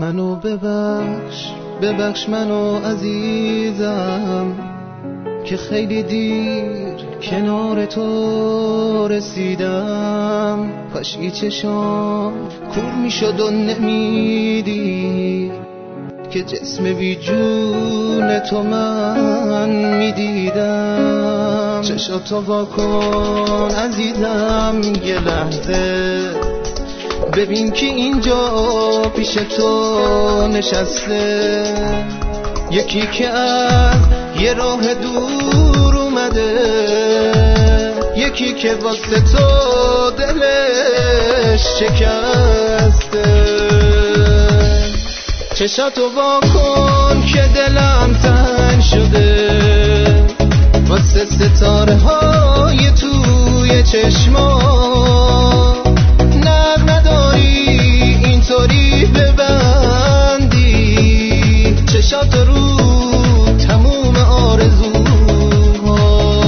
منو ببخش منو عزیزم که خیلی دیر کنار تو رسیدم. کاشکی چشام کور میشد و نمیدی که جسم بی جون تو من میدیدم. چشاتو واکن عزیزم یه لحظه، ببین که اینجا پیش تو نشسته یکی که از یه راه دور اومده، یکی که واسه تو دلش شکسته. چشاتو واکن که دلم تنگ شده واسه ستاره های توی چشما. نداری اینطوری ببندی چشاتو رو تموم آرزوها.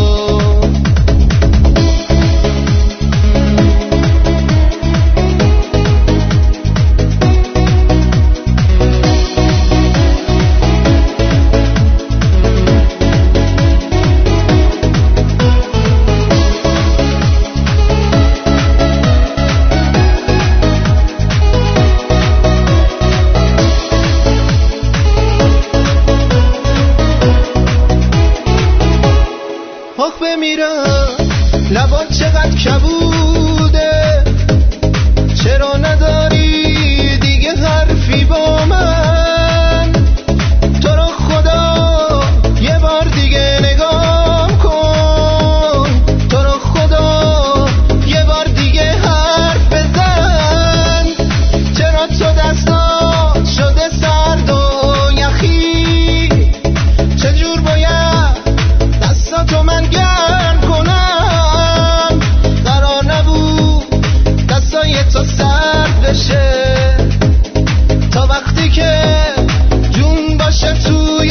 بمیرم لبات چقدر کبوده، چرا نداری دیگه حرفی با من؟ تو رو خدا یه بار دیگه نگام کن، تو رو خدا یه بار دیگه حرف بزن. چرا تو دستات شده سرد و یخی؟ چجور باید دستاتو من گرم کنم؟ قرار نبود دستای تو سرد بشه تا وقتی که جون باشه توی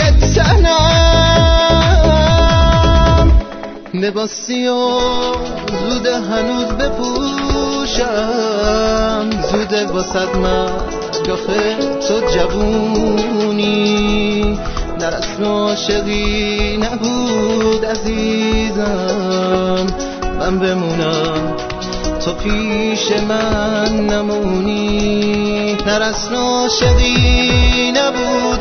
تنم. لباسی و زوده هنوز بپوشم، زوده واسد من آخه تو جوونی. در اصل عاشقی نبود عزیزم، من بمونم تو پیش من نمونی. در اصل عاشقی نبود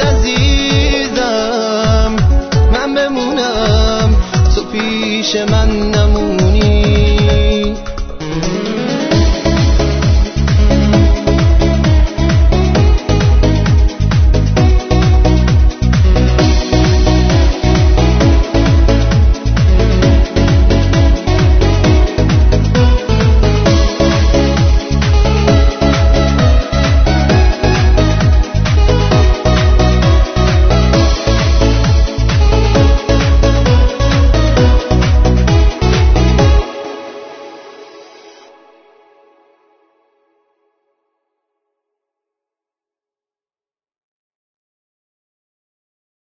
عزیزم، من بمونم تو پیش من نمونی.